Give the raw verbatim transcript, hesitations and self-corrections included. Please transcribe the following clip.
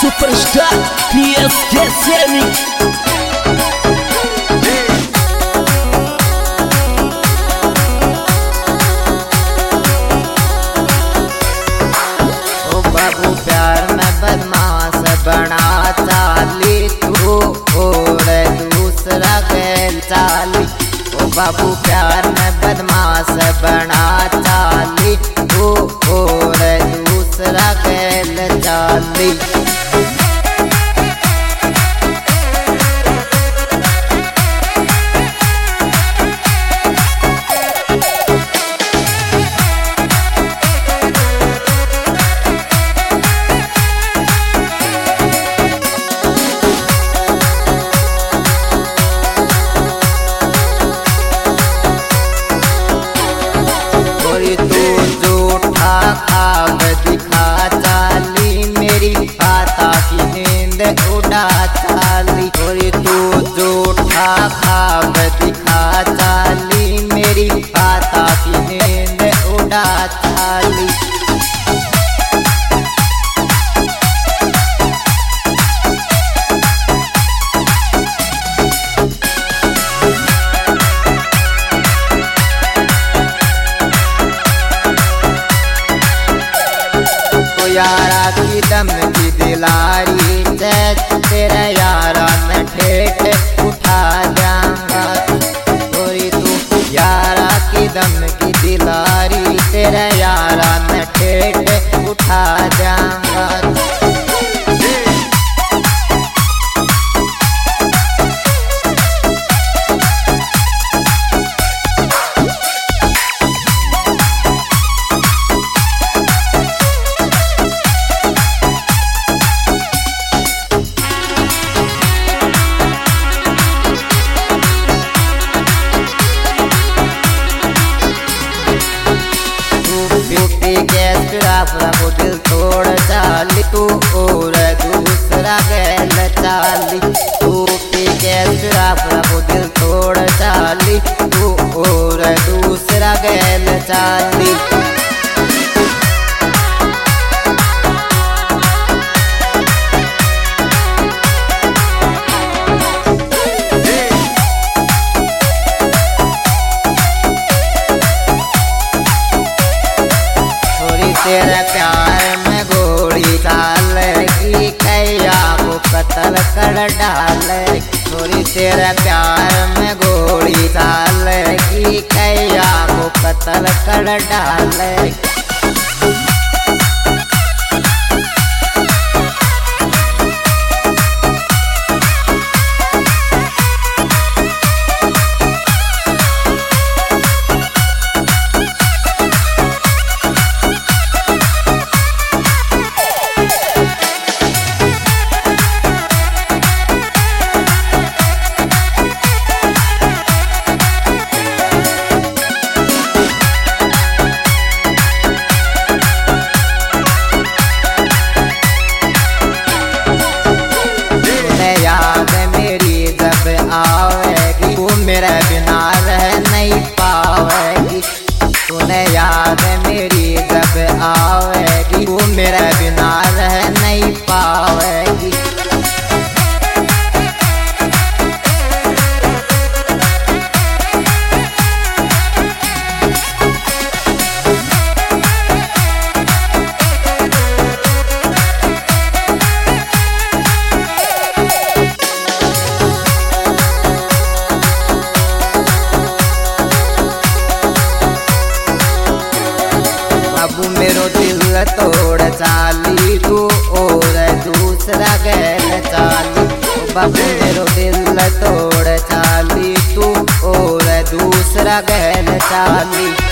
Superstar PSK सैनिक। बाबू प्यार में बदमाश बना चाली तू और दूसरा गैल चाली। ओ बाबू प्यार में बदमाश बना चाली तू और दूसरा गैल चाली। खाब दिखा चाली मेरी पाता की नींद उड़ा चाली। और तू झूठा खाब दिखा चाली मेरी पाता की नींद उड़ा चाली। यारा की दम की दिलारी तेरा यारा न ठेठ उठा जाऊंगा। थोड़ी तू यारा की दम की दिलारी तेरा यारा न ठेठ उठा जाऊंगा। वो दिल तोड़ चाली तू और दूसरा गैल चाली। तू पी के वो दिल तोड़ चाली तू और दूसरा गैल चाली। तेरा प्यार में गोली डालेगी कैया को कत्ल कर डाले। थोड़ी तेरा प्यार में गोली डालेगी कैया को कत्ल कर डाले। आवेगी तू मेरे बिना रह नहीं पावेगी। तूने याद मेरी जब आवेगी तू मेरे बिना रह नहीं पावेगी। बाबू मेरो दिल तोड़ चाली तू और दूसरा गैल चाली। बाबू मेरो दिल तोड़ चाली तू और दूसरा गैल चाली।